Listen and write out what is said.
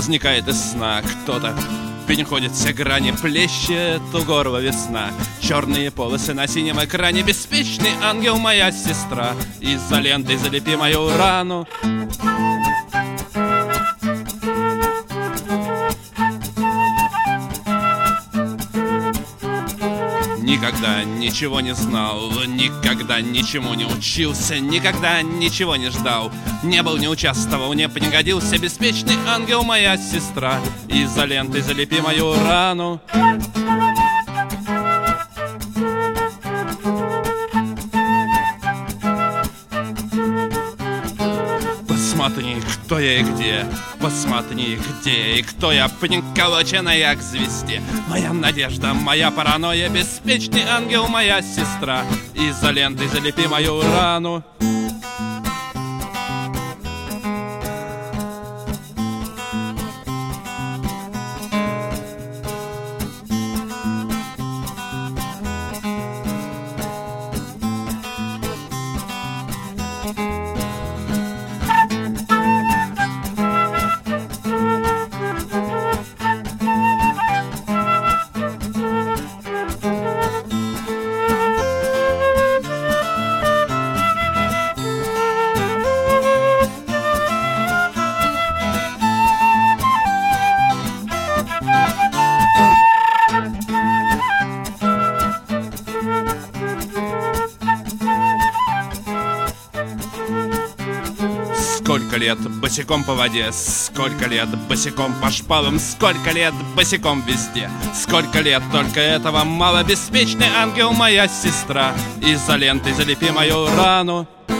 возникает из сна. Кто-то переходит все грани, плещет у горла весна. Черные полосы на синем экране. Беспечный ангел, моя сестра, изолентой залепи мою рану. Никогда ничего не знал, никогда ничему не учился, никогда ничего не ждал, не был, не участвовал, не пригодился. Беспечный ангел, моя сестра, изолентой залепи мою рану. Посмотри, кто я и где, посмотри, где и кто я, приколоченная к звезде. Моя надежда, моя паранойя, беспечный ангел, моя сестра, изолентой залепи мою рану. Сколько лет босиком по воде, сколько лет босиком по шпалам, сколько лет босиком везде, сколько лет только этого мало. Беспечный ангел, моя сестра, изолентой залепи мою рану.